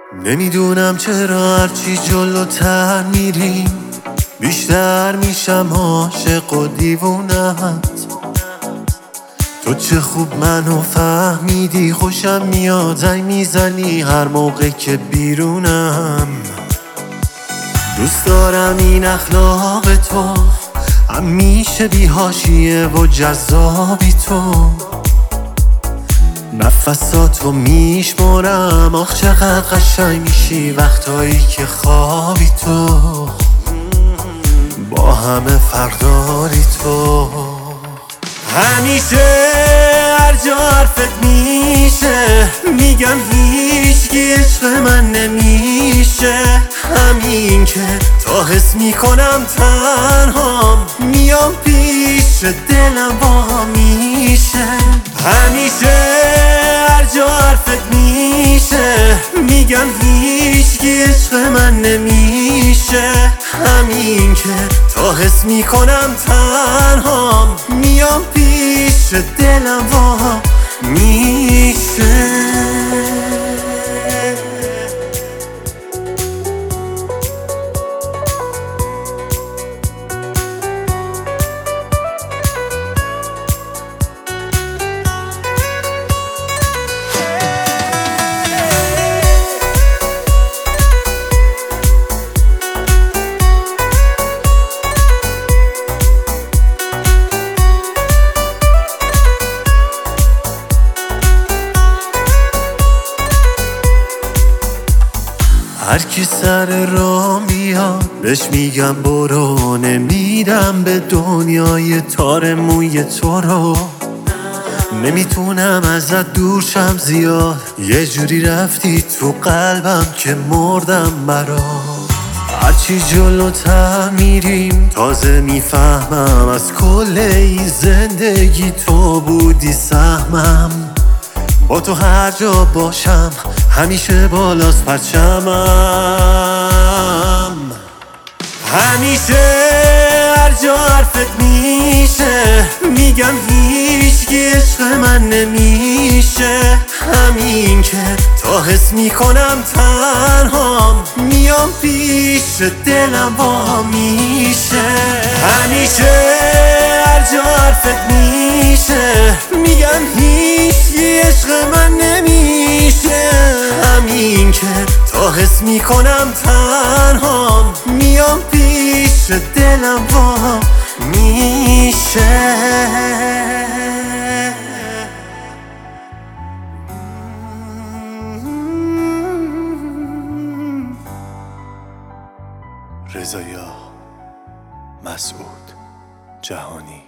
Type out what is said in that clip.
نمیدونم چرا هرچی جلوتر میریم بیشتر میشم عاشق و دیوونت. تو چه خوب منو فهمیدی، خوشم میاد زنگ میزنی هر موقع که بیرونم. دوست دارم این اخلاق تو، همیشه بی حاشیه و جذابی تو. نفساتو میشمارم، آخ چقدر قشنگ میشی وقتایی که خوابی تو. با همه فرق داری تو، همیشه هر جا حرفت میشه میگم هیچکی عشق من نمیشه. همین که تا حس میکنم تنهام میام پیش دلم با میشه. همیشه هر جا حرفت میشه میگم هیچکی عشق من نمیشه. همین که تا حس میکنم تنهام میام پیش دلم وا میشه. هر کی سر راه میاد بهش میگم برو، نمیدم به دنیای تار موی تو رو. نمیتونم ازت دور شم زیاد، یه جوری رفتی تو قلبم که مردم برات. هرچی جلوتر میریم تازه میفهمم از کل این زندگی تو بودی سهمم. با تو هر جا باشم همیشه بالاست پرچمم. همیشه هر جا حرفت میشه میگم هیچکی عشق من نمیشه. همین که تا حس میکنم تنهام میام پیش دلم وا میشه. همیشه هر جا حرفت میشه میگم هیچکی عشق من نمیشه. همین که تا حس میکنم تنهام میام پیش دلم وا میشه. رضا مسعود جهانی.